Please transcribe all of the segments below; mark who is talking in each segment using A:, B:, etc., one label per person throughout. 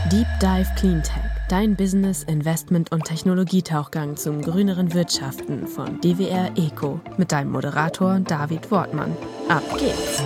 A: Deep Dive Cleantech, dein Business-, Investment- und Technologietauchgang zum grüneren Wirtschaften von DWR Eco mit deinem Moderator David Wortmann. Ab geht's!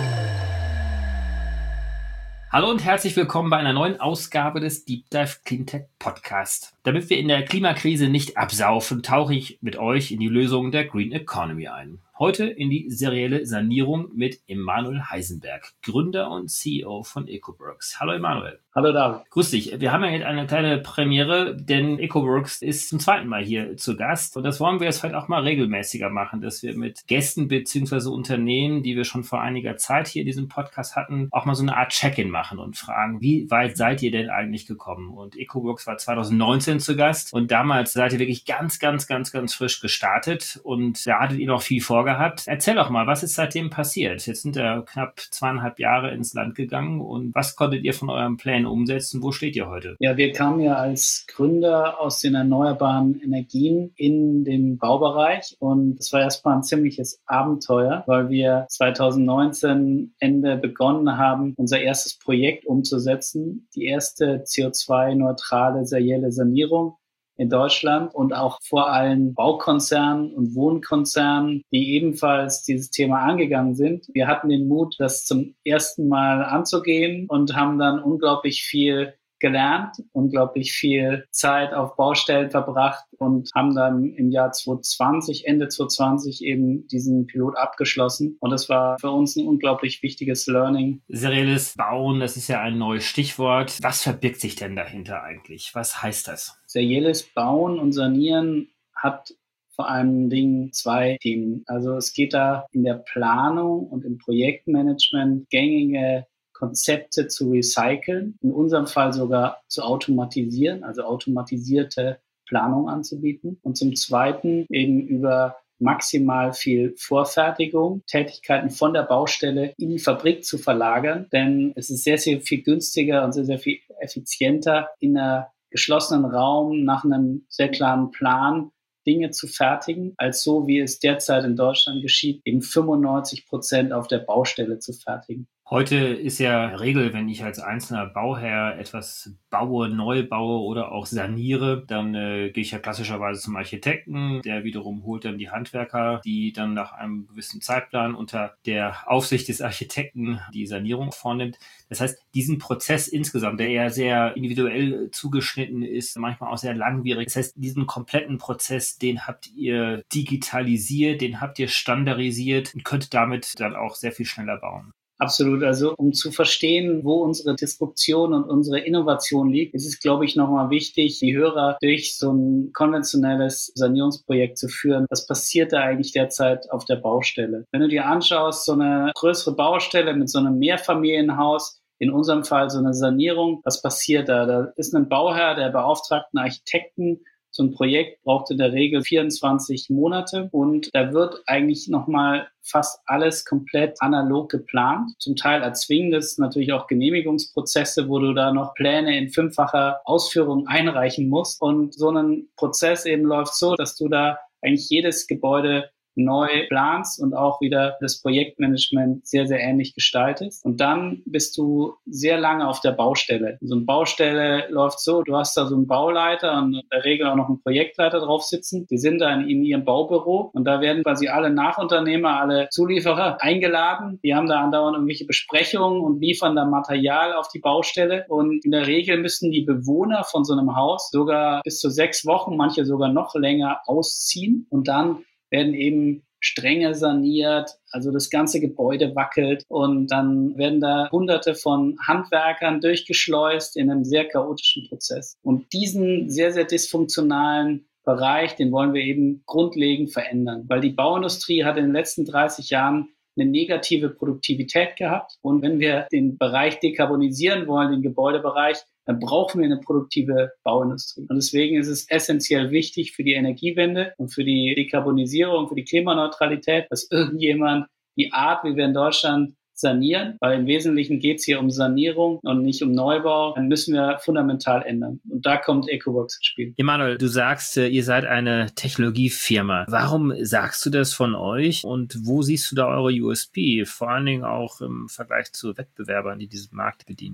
B: Hallo und herzlich willkommen bei einer neuen Ausgabe des Deep Dive Cleantech Podcast. Damit wir in der Klimakrise nicht absaufen, tauche ich mit euch in die Lösung der Green Economy ein. Heute in die serielle Sanierung mit Emanuel Heisenberg, Gründer und CEO von EcoWorks. Hallo Emanuel.
C: Hallo David.
B: Grüß dich. Wir haben ja jetzt eine kleine Premiere, denn EcoWorks ist zum zweiten Mal hier zu Gast. Und das wollen wir jetzt vielleicht auch mal regelmäßiger machen, dass wir mit Gästen bzw. Unternehmen, die wir schon vor einiger Zeit hier in diesem Podcast hatten, auch mal so eine Art Check-in machen und fragen, wie weit seid ihr denn eigentlich gekommen? Und EcoWorks war 2019 zu Gast und damals seid ihr wirklich ganz frisch gestartet und da hattet ihr noch viel vorgehabt. Erzähl doch mal, was ist seitdem passiert? Jetzt sind ja knapp 2,5 Jahre ins Land gegangen und was konntet ihr von eurem Plan umsetzen? Wo steht ihr heute?
C: Ja, wir kamen ja als Gründer aus den erneuerbaren Energien in den Baubereich und es war erstmal ein ziemliches Abenteuer, weil wir 2019 Ende begonnen haben, unser erstes Projekt umzusetzen, die erste CO2-neutrale serielle Sanierung in Deutschland und auch vor allem Baukonzernen und Wohnkonzernen, die ebenfalls dieses Thema angegangen sind. Wir hatten den Mut, das zum ersten Mal anzugehen und haben dann unglaublich viel gelernt, unglaublich viel Zeit auf Baustellen verbracht und haben dann im Jahr Ende 2020 eben diesen Pilot abgeschlossen. Und das war für uns ein unglaublich wichtiges Learning.
B: Serielles Bauen, das ist ja ein neues Stichwort. Was verbirgt sich denn dahinter eigentlich? Was heißt das?
C: Serielles Bauen und Sanieren hat vor allen Dingen zwei Themen. Also es geht da in der Planung und im Projektmanagement gängige Konzepte zu recyceln, in unserem Fall sogar zu automatisieren, also automatisierte Planung anzubieten. Und zum Zweiten eben über maximal viel Vorfertigung, Tätigkeiten von der Baustelle in die Fabrik zu verlagern, denn es ist sehr viel günstiger und sehr viel effizienter, in einer geschlossenen Raum nach einem sehr klaren Plan Dinge zu fertigen, als so, wie es derzeit in Deutschland geschieht, eben 95% auf der Baustelle zu fertigen.
B: Heute ist ja Regel, wenn ich als einzelner Bauherr etwas baue, neu baue oder auch saniere, dann gehe ich ja klassischerweise zum Architekten, der wiederum holt dann die Handwerker, die dann nach einem gewissen Zeitplan unter der Aufsicht des Architekten die Sanierung vornimmt. Das heißt, diesen Prozess insgesamt, der ja sehr individuell zugeschnitten ist, manchmal auch sehr langwierig. Das heißt, diesen kompletten Prozess, den habt ihr digitalisiert, den habt ihr standardisiert und könnt damit dann auch sehr viel schneller bauen.
C: Absolut. Also um zu verstehen, wo unsere Disruption und unsere Innovation liegt, ist es, glaube ich, nochmal wichtig, die Hörer durch so ein konventionelles Sanierungsprojekt zu führen. Was passiert da eigentlich derzeit auf der Baustelle? Wenn du dir anschaust, so eine größere Baustelle mit so einem Mehrfamilienhaus, in unserem Fall so eine Sanierung, was passiert da? Da ist ein Bauherr, der beauftragt einen Architekten. So ein Projekt braucht in der Regel 24 Monate und da wird eigentlich nochmal fast alles komplett analog geplant. Zum Teil erzwingen das natürlich auch Genehmigungsprozesse, wo du da noch Pläne in 5-facher Ausführung einreichen musst. Und so ein Prozess eben läuft so, dass du da eigentlich jedes Gebäude neu planst und auch wieder das Projektmanagement sehr ähnlich gestaltest. Und dann bist du sehr lange auf der Baustelle. So eine Baustelle läuft so, du hast da so einen Bauleiter und in der Regel auch noch einen Projektleiter drauf sitzen. Die sind da in ihrem Baubüro und da werden quasi alle Nachunternehmer, alle Zulieferer eingeladen. Die haben da andauernd irgendwelche Besprechungen und liefern da Material auf die Baustelle. Und in der Regel müssen die Bewohner von so einem Haus sogar bis zu 6 Wochen, manche sogar noch länger ausziehen und dann werden eben Stränge saniert, also das ganze Gebäude wackelt und dann werden da Hunderte von Handwerkern durchgeschleust in einem sehr chaotischen Prozess. Und diesen sehr dysfunktionalen Bereich, den wollen wir eben grundlegend verändern, weil die Bauindustrie hat in den letzten 30 Jahren eine negative Produktivität gehabt. Und wenn wir den Bereich dekarbonisieren wollen, den Gebäudebereich, dann brauchen wir eine produktive Bauindustrie. Und deswegen ist es essentiell wichtig für die Energiewende und für die Dekarbonisierung, für die Klimaneutralität, dass irgendjemand die Art, wie wir in Deutschland sanieren, weil im Wesentlichen geht es hier um Sanierung und nicht um Neubau, dann müssen wir fundamental ändern. Und da kommt EcoWorks ins Spiel.
B: Emanuel, du sagst, ihr seid eine Technologiefirma. Warum sagst du das von euch und wo siehst du da eure USP, vor allen Dingen auch im Vergleich zu Wettbewerbern, die diesen Markt bedienen?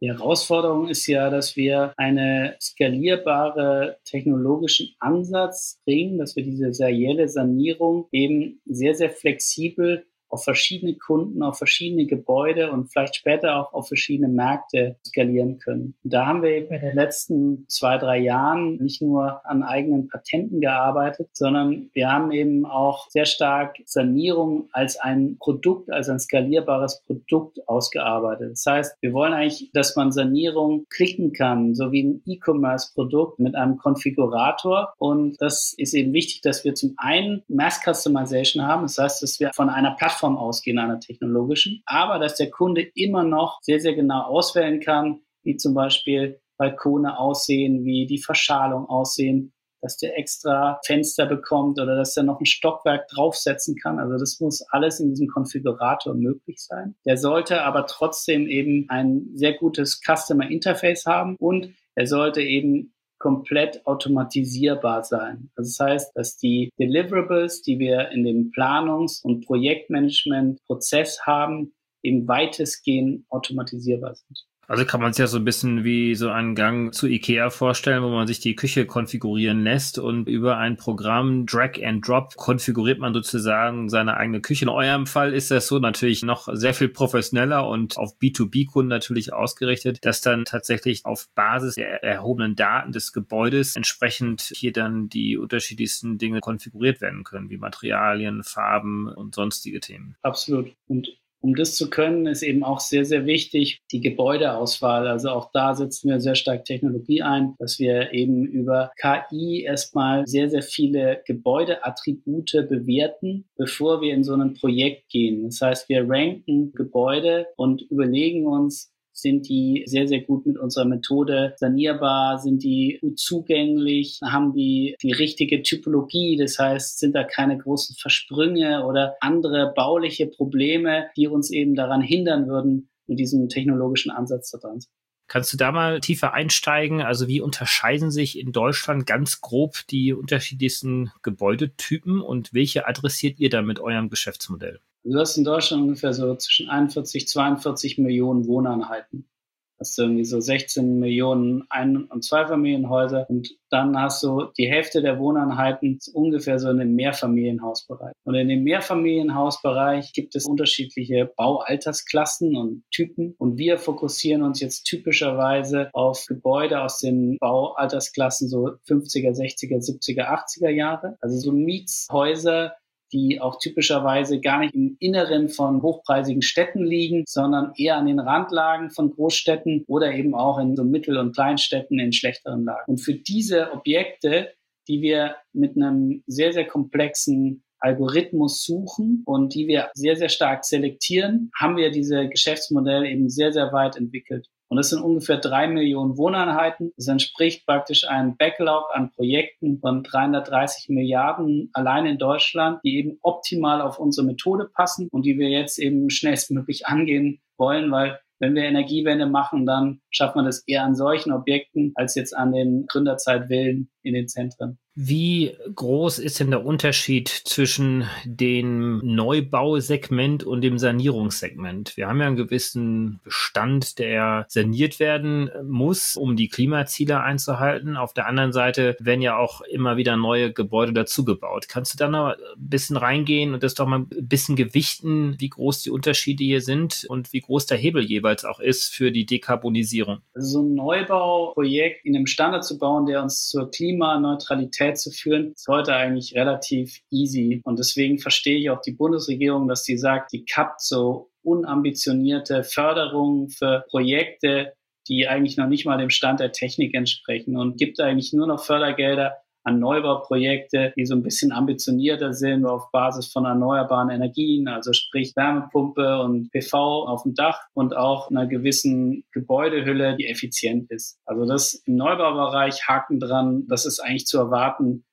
C: Die Herausforderung ist ja, dass wir einen skalierbaren technologischen Ansatz bringen, dass wir diese serielle Sanierung eben sehr, sehr flexibel auf verschiedene Kunden, auf verschiedene Gebäude und vielleicht später auch auf verschiedene Märkte skalieren können. Und da haben wir eben in den letzten 2-3 Jahren nicht nur an eigenen Patenten gearbeitet, sondern wir haben eben auch sehr stark Sanierung als ein Produkt, als ein skalierbares Produkt ausgearbeitet. Das heißt, wir wollen eigentlich, dass man Sanierung klicken kann, so wie ein E-Commerce-Produkt mit einem Konfigurator. Und das ist eben wichtig, dass wir zum einen Mass Customization haben. Das heißt, dass wir von einer Plattform ausgehen, einer technologischen, aber dass der Kunde immer noch sehr, sehr genau auswählen kann, wie zum Beispiel Balkone aussehen, wie die Verschalung aussehen, dass der extra Fenster bekommt oder dass er noch ein Stockwerk draufsetzen kann. Also das muss alles in diesem Konfigurator möglich sein. Der sollte aber trotzdem eben ein sehr gutes Customer Interface haben und er sollte eben komplett automatisierbar sein. Das heißt, dass die Deliverables, die wir in dem Planungs- und Projektmanagement-Prozess haben, eben weitestgehend automatisierbar sind.
B: Also kann man es ja so ein bisschen wie so einen Gang zu IKEA vorstellen, wo man sich die Küche konfigurieren lässt und über ein Programm Drag and Drop konfiguriert man sozusagen seine eigene Küche. In eurem Fall ist das so natürlich noch sehr viel professioneller und auf B2B-Kunden natürlich ausgerichtet, dass dann tatsächlich auf Basis der erhobenen Daten des Gebäudes entsprechend hier dann die unterschiedlichsten Dinge konfiguriert werden können, wie Materialien, Farben und sonstige Themen.
C: Absolut. Und um das zu können, ist eben auch sehr, sehr wichtig die Gebäudeauswahl. Also auch da setzen wir sehr stark Technologie ein, dass wir eben über KI erstmal sehr, sehr viele Gebäudeattribute bewerten, bevor wir in so ein Projekt gehen. Das heißt, wir ranken Gebäude und überlegen uns, sind die sehr, sehr gut mit unserer Methode sanierbar? Sind die gut zugänglich? Haben die richtige Typologie? Das heißt, sind da keine großen Versprünge oder andere bauliche Probleme, die uns eben daran hindern würden, mit diesem technologischen Ansatz da dran zu sein?
B: Kannst du da mal tiefer einsteigen? Also wie unterscheiden sich in Deutschland ganz grob die unterschiedlichsten Gebäudetypen und welche adressiert ihr da mit eurem Geschäftsmodell?
C: Du hast in Deutschland ungefähr so zwischen 41, 42 Millionen Wohneinheiten. Hast du irgendwie so 16 Millionen Ein- und Zweifamilienhäuser und dann hast du die Hälfte der Wohneinheiten ungefähr so in dem Mehrfamilienhausbereich. Und in dem Mehrfamilienhausbereich gibt es unterschiedliche Baualtersklassen und Typen und wir fokussieren uns jetzt typischerweise auf Gebäude aus den Baualtersklassen so 50er, 60er, 70er, 80er Jahre. Also so Mietshäuser, die auch typischerweise gar nicht im Inneren von hochpreisigen Städten liegen, sondern eher an den Randlagen von Großstädten oder eben auch in so Mittel- und Kleinstädten in schlechteren Lagen. Und für diese Objekte, die wir mit einem sehr, sehr komplexen Algorithmus suchen und die wir sehr, sehr stark selektieren, haben wir diese Geschäftsmodelle eben sehr, sehr weit entwickelt. Und das sind ungefähr 3 Millionen Wohneinheiten. Das entspricht praktisch einem Backlog an Projekten von 330 Milliarden allein in Deutschland, die eben optimal auf unsere Methode passen und die wir jetzt eben schnellstmöglich angehen wollen, weil wenn wir Energiewende machen, dann schafft man das eher an solchen Objekten als jetzt an den Gründerzeitvillen in den Zentren.
B: Wie groß ist denn der Unterschied zwischen dem Neubausegment und dem Sanierungssegment? Wir haben ja einen gewissen Bestand, der saniert werden muss, um die Klimaziele einzuhalten. Auf der anderen Seite werden ja auch immer wieder neue Gebäude dazugebaut. Kannst du da noch ein bisschen reingehen und das doch mal ein bisschen gewichten, wie groß die Unterschiede hier sind und wie groß der Hebel jeweils auch ist für die Dekarbonisierung?
C: Also so ein Neubauprojekt in einem Standard zu bauen, der uns zur Klimaneutralität zu führen, ist heute eigentlich relativ easy. Und deswegen verstehe ich auch die Bundesregierung, dass die sagt, die kappt so unambitionierte Förderungen für Projekte, die eigentlich noch nicht mal dem Stand der Technik entsprechen und gibt eigentlich nur noch Fördergelder an Neubauprojekte, die so ein bisschen ambitionierter sind auf Basis von erneuerbaren Energien, also sprich Wärmepumpe und PV auf dem Dach und auch einer gewissen Gebäudehülle, die effizient ist. Also das im Neubaubereich Haken dran, das ist eigentlich zu erwarten,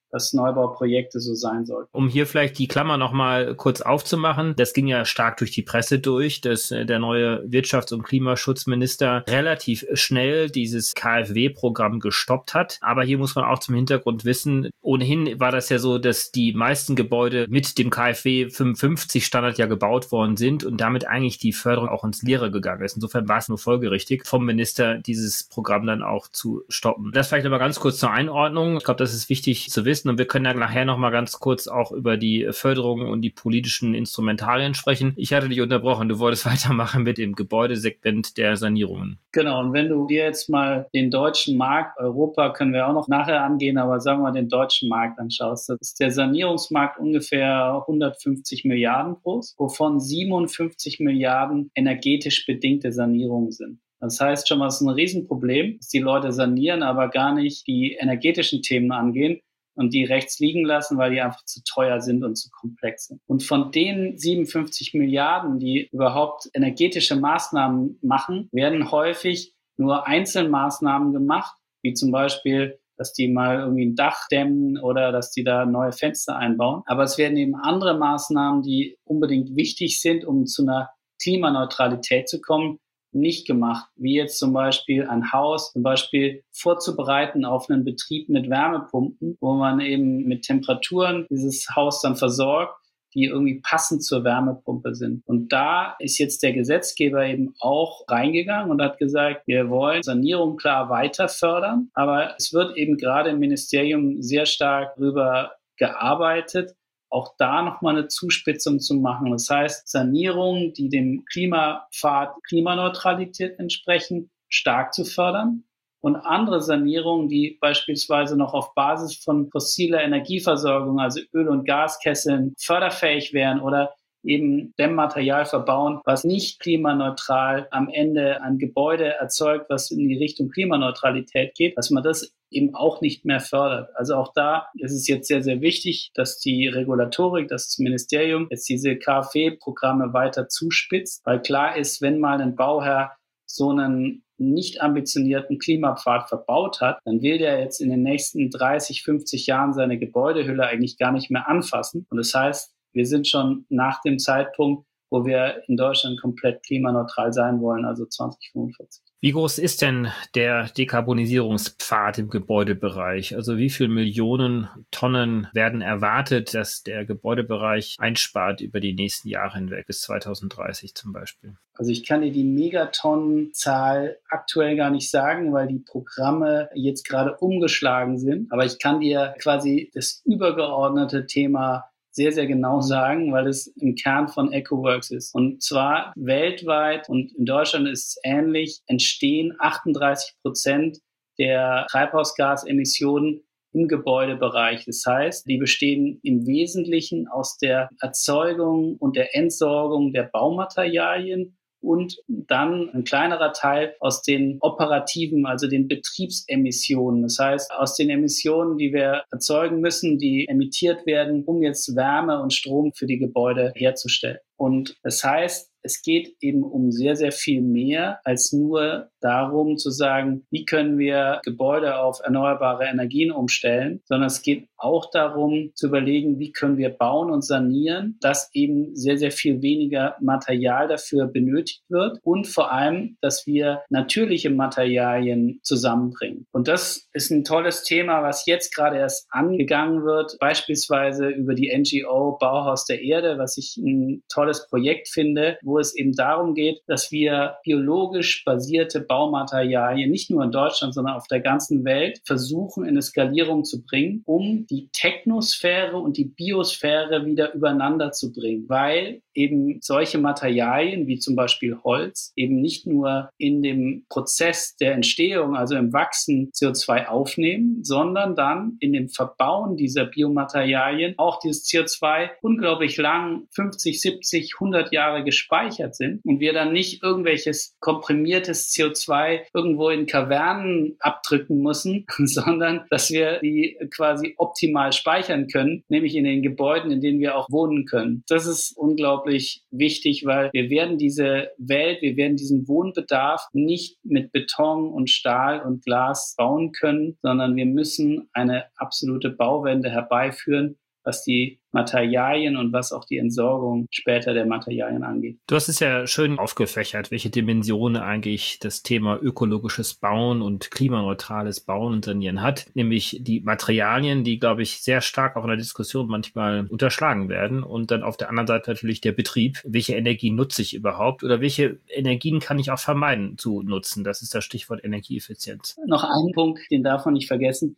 C: dass Neubauprojekte so sein sollten.
B: Um hier vielleicht die Klammer nochmal kurz aufzumachen, das ging ja stark durch die Presse durch, dass der neue Wirtschafts- und Klimaschutzminister relativ schnell dieses KfW-Programm gestoppt hat. Aber hier muss man auch zum Hintergrund wissen, ohnehin war das ja so, dass die meisten Gebäude mit dem KfW 55-Standard ja gebaut worden sind und damit eigentlich die Förderung auch ins Leere gegangen ist. Insofern war es nur folgerichtig, vom Minister dieses Programm dann auch zu stoppen. Das vielleicht aber ganz kurz zur Einordnung. Ich glaube, das ist wichtig zu wissen. Und wir können ja nachher noch mal ganz kurz auch über die Förderung und die politischen Instrumentarien sprechen. Ich hatte dich unterbrochen. Du wolltest weitermachen mit dem Gebäudesegment der Sanierungen.
C: Genau. Und wenn du dir jetzt mal den deutschen Markt, Europa können wir auch noch nachher angehen, aber sagen wir mal den deutschen Markt anschaust, das ist der Sanierungsmarkt ungefähr 150 Milliarden groß, wovon 57 Milliarden energetisch bedingte Sanierungen sind. Das heißt schon mal, es ist ein Riesenproblem, dass die Leute sanieren, aber gar nicht die energetischen Themen angehen und die rechts liegen lassen, weil die einfach zu teuer sind und zu komplex sind. Und von den 57 Milliarden, die überhaupt energetische Maßnahmen machen, werden häufig nur Einzelmaßnahmen gemacht, wie zum Beispiel, dass die mal irgendwie ein Dach dämmen oder dass die da neue Fenster einbauen. Aber es werden eben andere Maßnahmen, die unbedingt wichtig sind, um zu einer Klimaneutralität zu kommen, nicht gemacht, wie jetzt zum Beispiel ein Haus zum Beispiel vorzubereiten auf einen Betrieb mit Wärmepumpen, wo man eben mit Temperaturen dieses Haus dann versorgt, die irgendwie passend zur Wärmepumpe sind. Und da ist jetzt der Gesetzgeber eben auch reingegangen und hat gesagt, wir wollen Sanierung klar weiter fördern, aber es wird eben gerade im Ministerium sehr stark darüber gearbeitet, auch da nochmal eine Zuspitzung zu machen. Das heißt, Sanierungen, die dem Klimapfad Klimaneutralität entsprechen, stark zu fördern und andere Sanierungen, die beispielsweise noch auf Basis von fossiler Energieversorgung, also Öl- und Gaskesseln, förderfähig wären oder eben Dämmmaterial verbauen, was nicht klimaneutral am Ende ein Gebäude erzeugt, was in die Richtung Klimaneutralität geht, dass man das eben auch nicht mehr fördert. Also auch da ist es jetzt sehr, sehr wichtig, dass die Regulatorik, das Ministerium jetzt diese KfW-Programme weiter zuspitzt, weil klar ist, wenn mal ein Bauherr so einen nicht ambitionierten Klimapfad verbaut hat, dann will der jetzt in den nächsten 30, 50 Jahren seine Gebäudehülle eigentlich gar nicht mehr anfassen. Und das heißt, wir sind schon nach dem Zeitpunkt, wo wir in Deutschland komplett klimaneutral sein wollen, also 2045.
B: Wie groß ist denn der Dekarbonisierungspfad im Gebäudebereich? Also wie viele Millionen Tonnen werden erwartet, dass der Gebäudebereich einspart über die nächsten Jahre hinweg, bis 2030 zum Beispiel?
C: Also ich kann dir die Megatonnenzahl aktuell gar nicht sagen, weil die Programme jetzt gerade umgeschlagen sind. Aber ich kann dir quasi das übergeordnete Thema sehr, sehr genau sagen, weil es im Kern von EcoWorks ist. Und zwar weltweit und in Deutschland ist es ähnlich, entstehen 38% der Treibhausgasemissionen im Gebäudebereich. Das heißt, die bestehen im Wesentlichen aus der Erzeugung und der Entsorgung der Baumaterialien und dann ein kleinerer Teil aus den operativen, also den Betriebsemissionen. Das heißt, aus den Emissionen, die wir erzeugen müssen, die emittiert werden, um jetzt Wärme und Strom für die Gebäude herzustellen. Und das heißt, es geht eben um sehr, sehr viel mehr als nur darum zu sagen, wie können wir Gebäude auf erneuerbare Energien umstellen, sondern es geht auch darum zu überlegen, wie können wir bauen und sanieren, dass eben sehr, sehr viel weniger Material dafür benötigt wird und vor allem, dass wir natürliche Materialien zusammenbringen. Und das ist ein tolles Thema, was jetzt gerade erst angegangen wird, beispielsweise über die NGO Bauhaus der Erde, was ich ein tolles Projekt finde, wo es eben darum geht, dass wir biologisch basierte Baumaterialien nicht nur in Deutschland, sondern auf der ganzen Welt versuchen, in eine Skalierung zu bringen, um die Technosphäre und die Biosphäre wieder übereinander zu bringen, weil eben solche Materialien wie zum Beispiel Holz eben nicht nur in dem Prozess der Entstehung, also im Wachsen CO2 aufnehmen, sondern dann in dem Verbauen dieser Biomaterialien auch dieses CO2 unglaublich lang, 50, 70, 100 Jahre gespeichert sind und wir dann nicht irgendwelches komprimiertes CO2 irgendwo in Kavernen abdrücken müssen, sondern dass wir die quasi optimal speichern können, nämlich in den Gebäuden, in denen wir auch wohnen können. Das ist unglaublich unglaublich wichtig, weil wir werden diesen Wohnbedarf nicht mit Beton und Stahl und Glas bauen können, sondern wir müssen eine absolute Bauwende herbeiführen, was die Materialien und was auch die Entsorgung später der Materialien angeht.
B: Du hast es ja schön aufgefächert, welche Dimensionen eigentlich das Thema ökologisches Bauen und klimaneutrales Bauen und Sanieren hat, nämlich die Materialien, die, glaube ich, sehr stark auch in der Diskussion manchmal unterschlagen werden, und dann auf der anderen Seite natürlich der Betrieb. Welche Energien nutze ich überhaupt oder welche Energien kann ich auch vermeiden zu nutzen? Das ist das Stichwort Energieeffizienz.
C: Noch ein Punkt, den darf man nicht vergessen.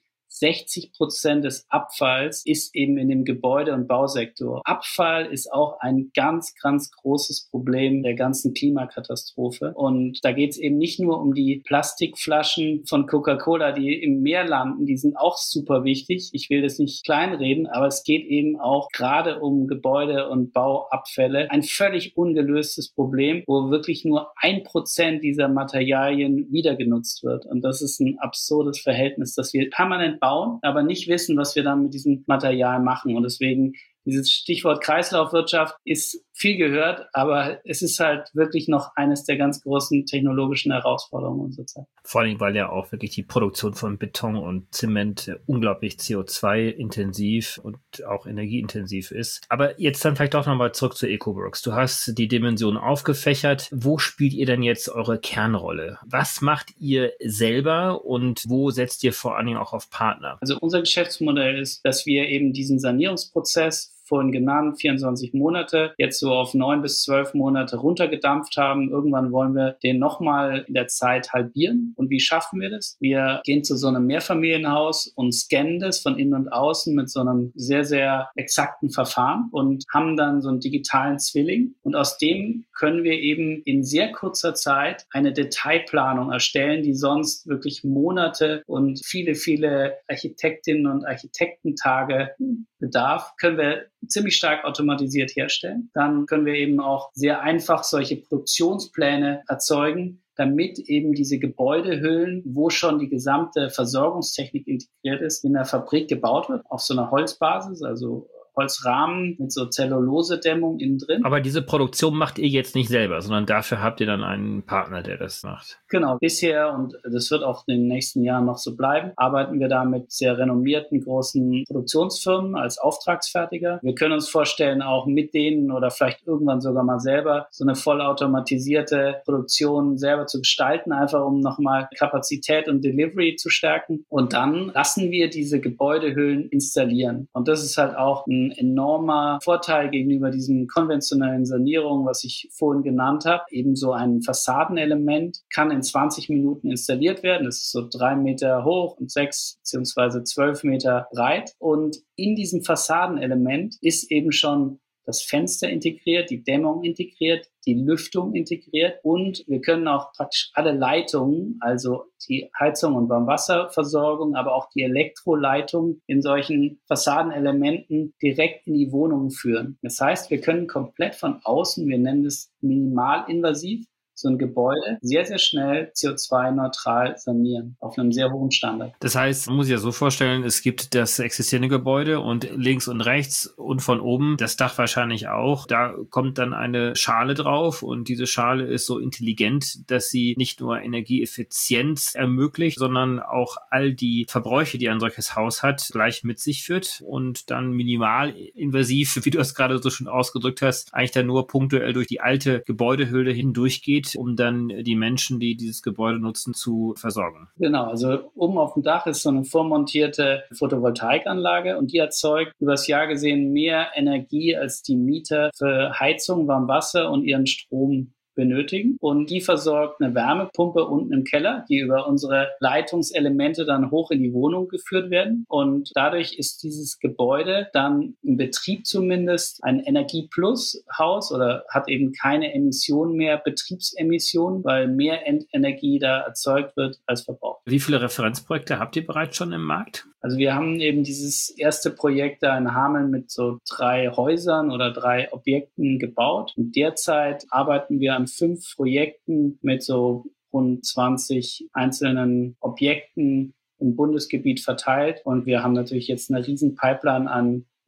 C: 60% des Abfalls ist eben in dem Gebäude- und Bausektor. Abfall ist auch ein ganz, ganz großes Problem der ganzen Klimakatastrophe. Und da geht es eben nicht nur um die Plastikflaschen von Coca-Cola, die im Meer landen. Die sind auch super wichtig. Ich will das nicht kleinreden, aber es geht eben auch gerade um Gebäude- und Bauabfälle. Ein völlig ungelöstes Problem, wo wirklich nur 1% dieser Materialien wieder genutzt wird. Und das ist ein absurdes Verhältnis, dass wir permanent bauen, aber nicht wissen, was wir dann mit diesem Material machen. Und deswegen dieses Stichwort Kreislaufwirtschaft ist viel gehört, aber es ist halt wirklich noch eines der ganz großen technologischen Herausforderungen unserer Zeit.
B: Vor allem, weil ja auch wirklich die Produktion von Beton und Zement unglaublich CO2-intensiv und auch energieintensiv ist. Aber jetzt dann vielleicht doch nochmal zurück zu EcoWorks. Du hast die Dimension aufgefächert. Wo spielt ihr denn jetzt eure Kernrolle? Was macht ihr selber und wo setzt ihr vor allen Dingen auch auf Partner?
C: Also unser Geschäftsmodell ist, dass wir eben diesen Sanierungsprozess, vorhin genannt, 24 Monate, jetzt so auf 9 bis 12 Monate runtergedampft haben. Irgendwann wollen wir den nochmal in der Zeit halbieren. Und wie schaffen wir das? Wir gehen zu so einem Mehrfamilienhaus und scannen das von innen und außen mit so einem sehr, sehr exakten Verfahren und haben dann so einen digitalen Zwilling. Und aus dem können wir eben in sehr kurzer Zeit eine Detailplanung erstellen, die sonst wirklich Monate und viele, viele Architektinnen und Architektentage bedarf, können wir ziemlich stark automatisiert herstellen. Dann können wir eben auch sehr einfach solche Produktionspläne erzeugen, damit eben diese Gebäudehüllen, wo schon die gesamte Versorgungstechnik integriert ist, in der Fabrik gebaut wird, auf so einer Holzbasis, also Holzrahmen mit so Zellulosedämmung innen drin.
B: Aber diese Produktion macht ihr jetzt nicht selber, sondern dafür habt ihr dann einen Partner, der das macht.
C: Genau, bisher, und das wird auch in den nächsten Jahren noch so bleiben, arbeiten wir da mit sehr renommierten großen Produktionsfirmen als Auftragsfertiger. Wir können uns vorstellen, auch mit denen oder vielleicht irgendwann sogar mal selber so eine vollautomatisierte Produktion selber zu gestalten, einfach um nochmal Kapazität und Delivery zu stärken. Und dann lassen wir diese Gebäudehüllen installieren. Und das ist halt auch ein enormer Vorteil gegenüber diesen konventionellen Sanierungen, was ich vorhin genannt habe. Eben so ein Fassadenelement kann in 20 Minuten installiert werden. Das ist so 3 Meter hoch und 6 bzw. 12 Meter breit. Und in diesem Fassadenelement ist eben schon das Fenster integriert, die Dämmung integriert, die Lüftung integriert und wir können auch praktisch alle Leitungen, also die Heizung und Warmwasserversorgung, aber auch die Elektroleitung in solchen Fassadenelementen direkt in die Wohnungen führen. Das heißt, wir können komplett von außen, wir nennen es minimalinvasiv, so ein Gebäude sehr, sehr schnell CO2-neutral sanieren, auf einem sehr hohen Standard.
B: Das heißt, man muss sich ja so vorstellen, es gibt das existierende Gebäude und links und rechts und von oben das Dach wahrscheinlich auch. Da kommt dann eine Schale drauf und diese Schale ist so intelligent, dass sie nicht nur Energieeffizienz ermöglicht, sondern auch all die Verbräuche, die ein solches Haus hat, gleich mit sich führt und dann minimalinvasiv, wie du es gerade so schon ausgedrückt hast, eigentlich dann nur punktuell durch die alte Gebäudehülle hindurchgeht, um dann die Menschen, die dieses Gebäude nutzen, zu versorgen.
C: Genau, also oben auf dem Dach ist so eine vormontierte Photovoltaikanlage und die erzeugt übers Jahr gesehen mehr Energie, als die Mieter für Heizung, Warmwasser und ihren Strom benötigen. Und die versorgt eine Wärmepumpe unten im Keller, die über unsere Leitungselemente dann hoch in die Wohnung geführt werden. Und dadurch ist dieses Gebäude dann im Betrieb zumindest ein Energie-Plus-Haus oder hat eben keine Emissionen mehr, Betriebsemissionen, weil mehr Endenergie da erzeugt wird als verbraucht.
B: Wie viele Referenzprojekte habt ihr bereits schon im Markt?
C: Also wir haben eben dieses erste Projekt da in Hameln mit so 3 Häusern oder 3 Objekten gebaut. Und derzeit arbeiten wir an 5 Projekten mit so rund 20 einzelnen Objekten im Bundesgebiet verteilt. Und wir haben natürlich jetzt eine riesen Pipeline an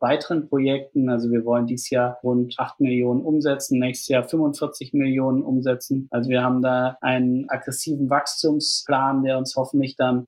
C: weiteren Projekten. Also wir wollen dieses Jahr rund 8 Millionen umsetzen, nächstes Jahr 45 Millionen umsetzen. Also wir haben da einen aggressiven Wachstumsplan, der uns hoffentlich dann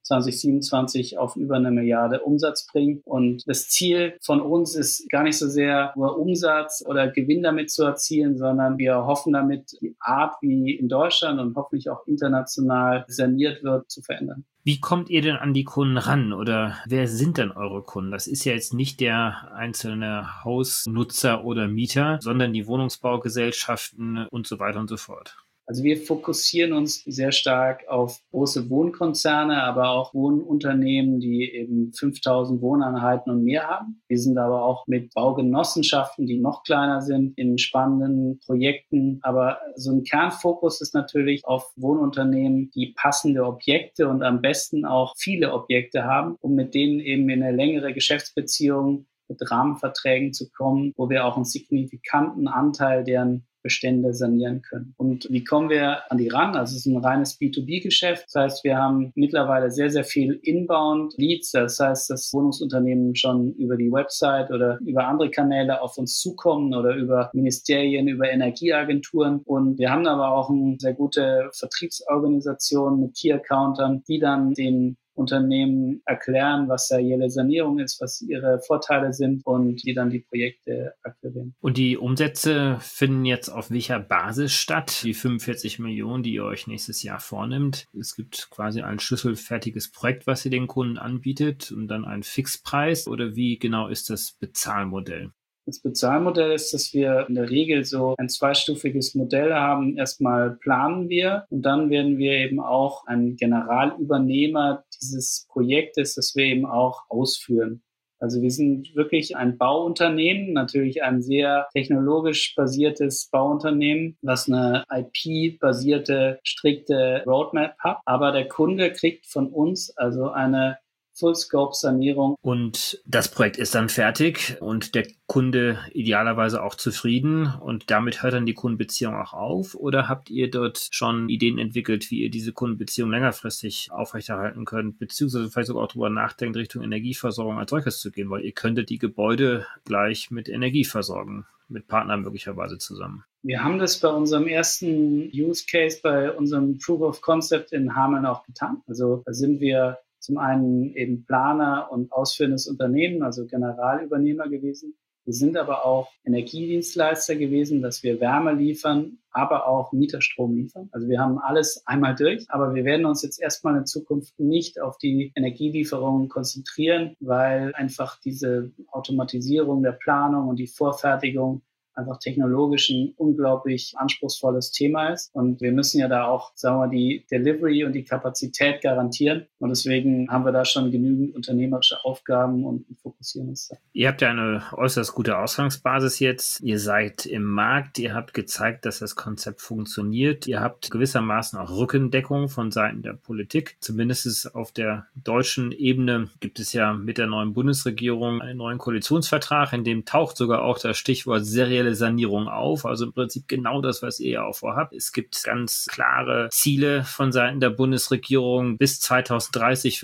C: 2027 auf über 1 Milliarde Umsatz bringt. Und das Ziel von uns ist gar nicht so sehr nur Umsatz oder Gewinn damit zu erzielen, sondern wir hoffen damit, die Art, wie in Deutschland und hoffentlich auch international saniert wird, zu verändern.
B: Wie kommt ihr denn an die Kunden ran oder wer sind denn eure Kunden? Das ist ja jetzt nicht der einzelne Hausnutzer oder Mieter, sondern die Wohnungsbaugesellschaften und so weiter und so fort.
C: Also wir fokussieren uns sehr stark auf große Wohnkonzerne, aber auch Wohnunternehmen, die eben 5000 Wohneinheiten und mehr haben. Wir sind aber auch mit Baugenossenschaften, die noch kleiner sind, in spannenden Projekten. Aber so ein Kernfokus ist natürlich auf Wohnunternehmen, die passende Objekte und am besten auch viele Objekte haben, um mit denen eben in eine längere Geschäftsbeziehung mit Rahmenverträgen zu kommen, wo wir auch einen signifikanten Anteil deren Bestände sanieren können. Und wie kommen wir an die ran? Also es ist ein reines B2B-Geschäft. Das heißt, wir haben mittlerweile sehr, sehr viel Inbound-Leads. Das heißt, dass Wohnungsunternehmen schon über die Website oder über andere Kanäle auf uns zukommen oder über Ministerien, über Energieagenturen. Und wir haben aber auch eine sehr gute Vertriebsorganisation mit Key-Accountern, die dann den Unternehmen erklären, was serielle Sanierung ist, was ihre Vorteile sind und die dann die Projekte akquirieren.
B: Und die Umsätze finden jetzt auf welcher Basis statt? Die 45 Millionen, die ihr euch nächstes Jahr vornimmt. Es gibt quasi ein schlüsselfertiges Projekt, was ihr den Kunden anbietet und dann einen Fixpreis oder wie genau ist das Bezahlmodell?
C: Das Bezahlmodell ist, dass wir in der Regel so ein zweistufiges Modell haben. Erstmal planen wir und dann werden wir eben auch ein Generalübernehmer dieses Projektes, das wir eben auch ausführen. Also wir sind wirklich ein Bauunternehmen, natürlich ein sehr technologisch basiertes Bauunternehmen, was eine IP-basierte, strikte Roadmap hat. Aber der Kunde kriegt von uns also eine Full-Scope-Sanierung.
B: Und das Projekt ist dann fertig und der Kunde idealerweise auch zufrieden und damit hört dann die Kundenbeziehung auch auf? Oder habt ihr dort schon Ideen entwickelt, wie ihr diese Kundenbeziehung längerfristig aufrechterhalten könnt, beziehungsweise vielleicht sogar auch darüber nachdenkt, Richtung Energieversorgung als solches zu gehen, weil ihr könntet die Gebäude gleich mit Energie versorgen, mit Partnern möglicherweise zusammen?
C: Wir haben das bei unserem ersten Use Case, bei unserem Proof of Concept in Hameln auch getan. Also da sind wir zum einen eben Planer und ausführendes Unternehmen, also Generalübernehmer gewesen. Wir sind aber auch Energiedienstleister gewesen, dass wir Wärme liefern, aber auch Mieterstrom liefern. Also wir haben alles einmal durch, aber wir werden uns jetzt erstmal in Zukunft nicht auf die Energielieferungen konzentrieren, weil einfach diese Automatisierung der Planung und die Vorfertigung einfach technologisch ein unglaublich anspruchsvolles Thema ist. Und wir müssen ja da auch, sagen wir, die Delivery und die Kapazität garantieren. Und deswegen haben wir da schon genügend unternehmerische Aufgaben und fokussieren uns da.
B: Ihr habt ja eine äußerst gute Ausgangsbasis jetzt. Ihr seid im Markt. Ihr habt gezeigt, dass das Konzept funktioniert. Ihr habt gewissermaßen auch Rückendeckung von Seiten der Politik. Zumindest auf der deutschen Ebene gibt es ja mit der neuen Bundesregierung einen neuen Koalitionsvertrag, in dem taucht sogar auch das Stichwort serielle Sanierung auf, also im Prinzip genau das, was ihr ja auch vorhabt. Es gibt ganz klare Ziele von Seiten der Bundesregierung, bis 2030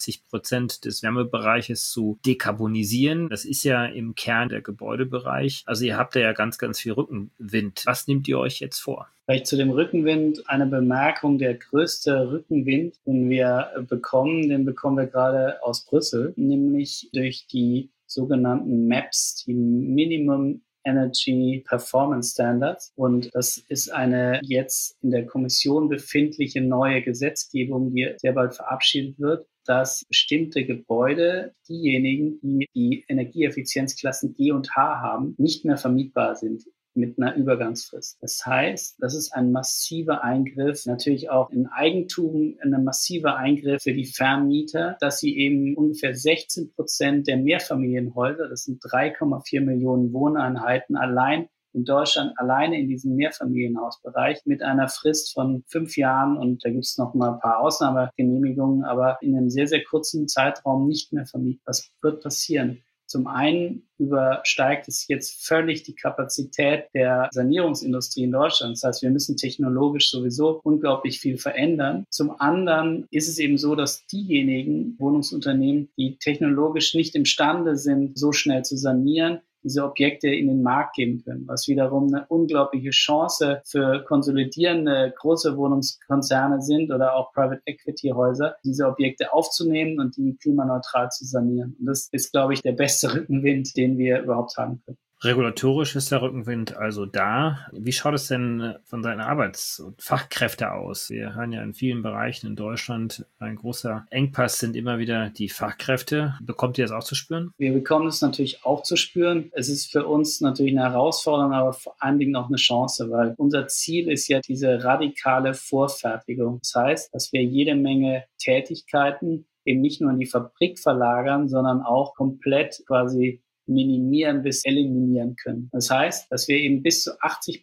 B: 65% des Wärmebereiches zu dekarbonisieren. Das ist ja im Kern der Gebäudebereich. Also ihr habt da ja ganz, ganz viel Rückenwind. Was nehmt ihr euch jetzt vor?
C: Vielleicht zu dem Rückenwind eine Bemerkung. Der größte Rückenwind, den wir bekommen, den bekommen wir gerade aus Brüssel, nämlich durch die sogenannten MAPs, die Minimum Energy Performance Standards. Und das ist eine jetzt in der Kommission befindliche neue Gesetzgebung, die sehr bald verabschiedet wird, dass bestimmte Gebäude, diejenigen, die die Energieeffizienzklassen G und H haben, nicht mehr vermietbar sind mit einer Übergangsfrist. Das heißt, das ist ein massiver Eingriff, natürlich auch in Eigentum, ein massiver Eingriff für die Vermieter, dass sie eben ungefähr 16% der Mehrfamilienhäuser, das sind 3,4 Millionen Wohneinheiten allein in Deutschland, alleine in diesem Mehrfamilienhausbereich mit einer Frist von 5 Jahren und da gibt es noch mal ein paar Ausnahmegenehmigungen, aber in einem sehr, sehr kurzen Zeitraum nicht mehr vermietet. Was wird passieren? Zum einen übersteigt es jetzt völlig die Kapazität der Sanierungsindustrie in Deutschland. Das heißt, wir müssen technologisch sowieso unglaublich viel verändern. Zum anderen ist es eben so, dass diejenigen Wohnungsunternehmen, die technologisch nicht imstande sind, so schnell zu sanieren, diese Objekte in den Markt geben können, was wiederum eine unglaubliche Chance für konsolidierende große Wohnungskonzerne sind oder auch Private Equity Häuser, diese Objekte aufzunehmen und die klimaneutral zu sanieren. Und das ist, glaube ich, der beste Rückenwind, den wir überhaupt haben können.
B: Regulatorisch ist der Rückenwind also da. Wie schaut es denn von seinen Arbeits- und Fachkräfte aus? Wir hören ja in vielen Bereichen in Deutschland, ein großer Engpass sind immer wieder die Fachkräfte. Bekommt ihr das auch zu spüren?
C: Wir bekommen es natürlich auch zu spüren. Es ist für uns natürlich eine Herausforderung, aber vor allen Dingen auch eine Chance, weil unser Ziel ist ja diese radikale Vorfertigung. Das heißt, dass wir jede Menge Tätigkeiten eben nicht nur in die Fabrik verlagern, sondern auch komplett quasi minimieren bis eliminieren können. Das heißt, dass wir eben bis zu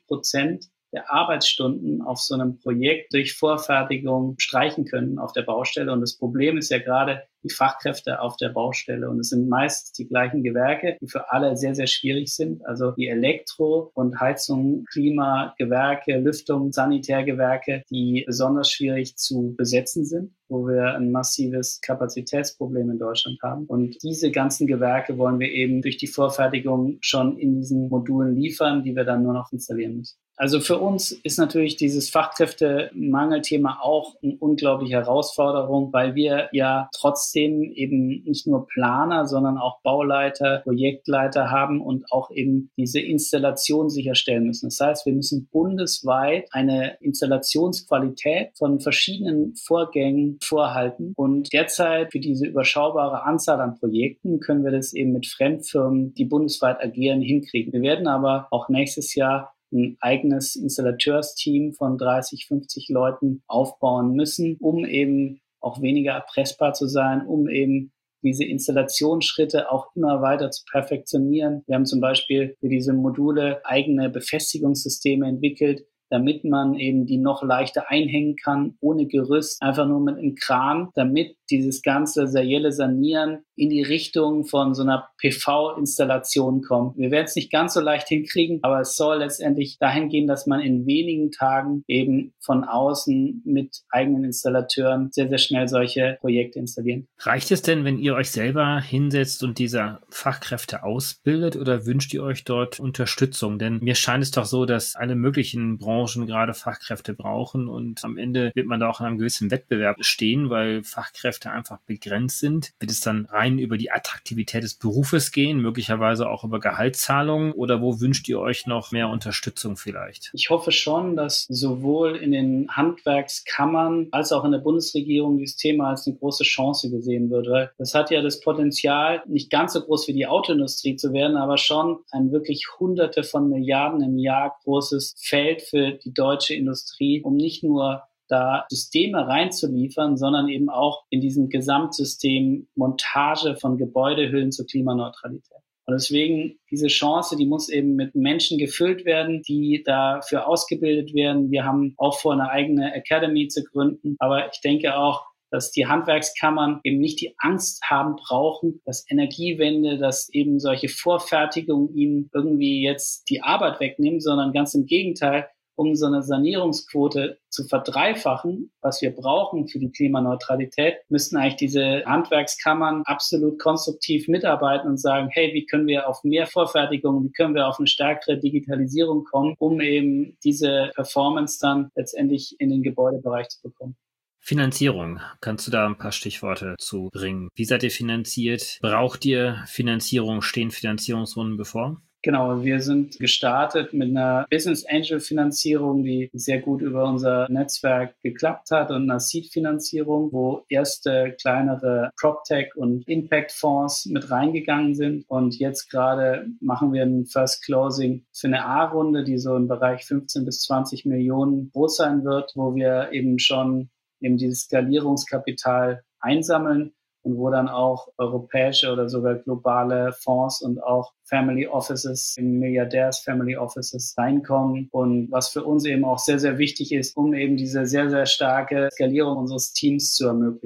C: 80% der Arbeitsstunden auf so einem Projekt durch Vorfertigung streichen können auf der Baustelle. Und das Problem ist ja gerade die Fachkräfte auf der Baustelle. Und es sind meist die gleichen Gewerke, die für alle sehr, sehr schwierig sind. Also die Elektro- und Heizung, Klimagewerke, Lüftung, Sanitärgewerke, die besonders schwierig zu besetzen sind, wo wir ein massives Kapazitätsproblem in Deutschland haben. Und diese ganzen Gewerke wollen wir eben durch die Vorfertigung schon in diesen Modulen liefern, die wir dann nur noch installieren müssen. Also für uns ist natürlich dieses Fachkräftemangelthema auch eine unglaubliche Herausforderung, weil wir ja trotzdem eben nicht nur Planer, sondern auch Bauleiter, Projektleiter haben und auch eben diese Installation sicherstellen müssen. Das heißt, wir müssen bundesweit eine Installationsqualität von verschiedenen Vorgängen vorhalten. Und derzeit für diese überschaubare Anzahl an Projekten können wir das eben mit Fremdfirmen, die bundesweit agieren, hinkriegen. Wir werden aber auch nächstes Jahr ein eigenes Installateursteam von 30, 50 Leuten aufbauen müssen, um eben auch weniger erpressbar zu sein, um eben diese Installationsschritte auch immer weiter zu perfektionieren. Wir haben zum Beispiel für diese Module eigene Befestigungssysteme entwickelt, damit man eben die noch leichter einhängen kann, ohne Gerüst, einfach nur mit einem Kran, damit dieses ganze serielle Sanieren in die Richtung von so einer PV-Installation kommt. Wir werden es nicht ganz so leicht hinkriegen, aber es soll letztendlich dahin gehen, dass man in wenigen Tagen eben von außen mit eigenen Installateuren sehr, sehr schnell solche Projekte installieren.
B: Reicht es denn, wenn ihr euch selber hinsetzt und diese Fachkräfte ausbildet oder wünscht ihr euch dort Unterstützung? Denn mir scheint es doch so, dass alle möglichen Branchen gerade Fachkräfte brauchen und am Ende wird man da auch in einem gewissen Wettbewerb stehen, weil Fachkräfte einfach begrenzt sind. Wird es dann rein über die Attraktivität des Berufes gehen, möglicherweise auch über Gehaltszahlungen oder wo wünscht ihr euch noch mehr Unterstützung vielleicht?
C: Ich hoffe schon, dass sowohl in den Handwerkskammern als auch in der Bundesregierung dieses Thema als eine große Chance gesehen wird, weil das hat ja das Potenzial, nicht ganz so groß wie die Autoindustrie zu werden, aber schon ein wirklich Hunderte von Milliarden im Jahr großes Feld für die deutsche Industrie, um nicht nur da Systeme reinzuliefern, sondern eben auch in diesem Gesamtsystem Montage von Gebäudehüllen zur Klimaneutralität. Und deswegen diese Chance, die muss eben mit Menschen gefüllt werden, die dafür ausgebildet werden. Wir haben auch vor, eine eigene Academy zu gründen. Aber ich denke auch, dass die Handwerkskammern eben nicht die Angst haben brauchen, dass Energiewende, dass eben solche Vorfertigungen ihnen irgendwie jetzt die Arbeit wegnehmen, sondern ganz im Gegenteil, um so eine Sanierungsquote zu verdreifachen, was wir brauchen für die Klimaneutralität, müssten eigentlich diese Handwerkskammern absolut konstruktiv mitarbeiten und sagen, hey, wie können wir auf mehr Vorfertigung, wie können wir auf eine stärkere Digitalisierung kommen, um eben diese Performance dann letztendlich in den Gebäudebereich zu bekommen.
B: Finanzierung. Kannst du da ein paar Stichworte zu bringen? Wie seid ihr finanziert? Braucht ihr Finanzierung? Stehen Finanzierungsrunden bevor?
C: Genau, wir sind gestartet mit einer Business Angel Finanzierung, die sehr gut über unser Netzwerk geklappt hat und einer Seed Finanzierung, wo erste kleinere PropTech und Impact Fonds mit reingegangen sind. Und jetzt gerade machen wir ein First Closing für eine A-Runde, die so im Bereich 15 bis 20 Millionen groß sein wird, wo wir eben schon dieses Skalierungskapital einsammeln und wo dann auch europäische oder sogar globale Fonds und auch Family Offices, Milliardärs Family Offices reinkommen. Und was für uns eben auch sehr, sehr wichtig ist, um eben diese sehr, sehr starke Skalierung unseres Teams zu ermöglichen.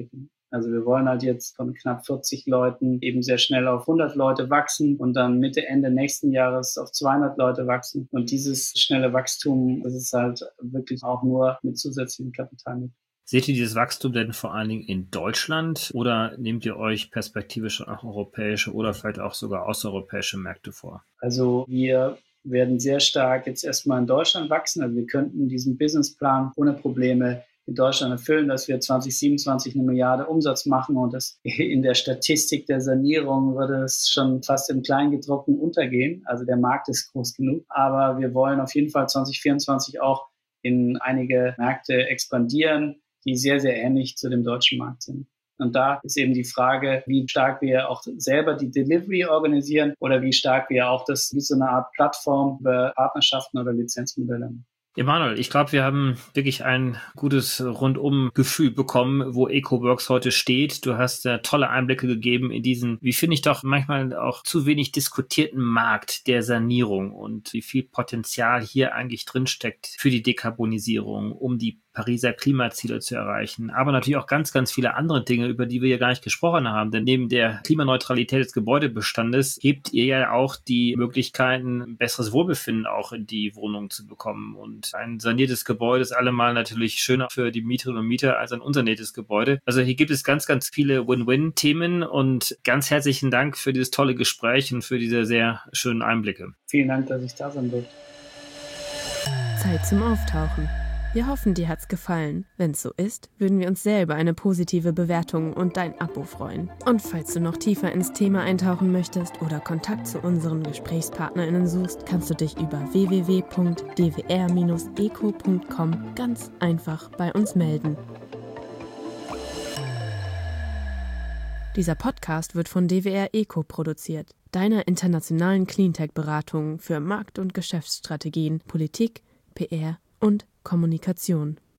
C: Also wir wollen halt jetzt von knapp 40 Leuten eben sehr schnell auf 100 Leute wachsen und dann Mitte, Ende nächsten Jahres auf 200 Leute wachsen. Und dieses schnelle Wachstum, das ist halt wirklich auch nur mit zusätzlichem Kapital möglich.
B: Seht ihr dieses Wachstum denn vor allen Dingen in Deutschland oder nehmt ihr euch perspektivisch auch europäische oder vielleicht auch sogar außereuropäische Märkte vor?
C: Also wir werden sehr stark jetzt erstmal in Deutschland wachsen. Also wir könnten diesen Businessplan ohne Probleme in Deutschland erfüllen, dass wir 2027 1 Milliarde Umsatz machen und das in der Statistik der Sanierung würde es schon fast im Kleingedruckten untergehen. Also der Markt ist groß genug. Aber wir wollen auf jeden Fall 2024 auch in einige Märkte expandieren, die sehr, sehr ähnlich zu dem deutschen Markt sind. Und da ist eben die Frage, wie stark wir auch selber die Delivery organisieren oder wie stark wir auch das wie so eine Art Plattform über Partnerschaften oder Lizenzmodelle machen.
B: Emanuel, ich glaube, wir haben wirklich ein gutes Rundum-Gefühl bekommen, wo EcoWorks heute steht. Du hast tolle Einblicke gegeben in diesen, wie finde ich doch manchmal auch zu wenig diskutierten Markt der Sanierung und wie viel Potenzial hier eigentlich drinsteckt für die Dekarbonisierung, um die Pariser Klimaziele zu erreichen, aber natürlich auch ganz, ganz viele andere Dinge, über die wir ja gar nicht gesprochen haben. Denn neben der Klimaneutralität des Gebäudebestandes gebt ihr ja auch die Möglichkeiten, ein besseres Wohlbefinden auch in die Wohnung zu bekommen. Und ein saniertes Gebäude ist allemal natürlich schöner für die Mieterinnen und Mieter als ein unsaniertes Gebäude. Also hier gibt es ganz, ganz viele Win-Win-Themen und ganz herzlichen Dank für dieses tolle Gespräch und für diese sehr schönen Einblicke.
C: Vielen Dank, dass ich da sein durfte.
A: Zeit zum Auftauchen. Wir hoffen, dir hat's gefallen. Wenn's so ist, würden wir uns sehr über eine positive Bewertung und dein Abo freuen. Und falls du noch tiefer ins Thema eintauchen möchtest oder Kontakt zu unseren GesprächspartnerInnen suchst, kannst du dich über www.dwr-eco.com ganz einfach bei uns melden. Dieser Podcast wird von DWR Eco produziert, deiner internationalen Cleantech-Beratung für Markt- und Geschäftsstrategien, Politik, PR und Kommunikation.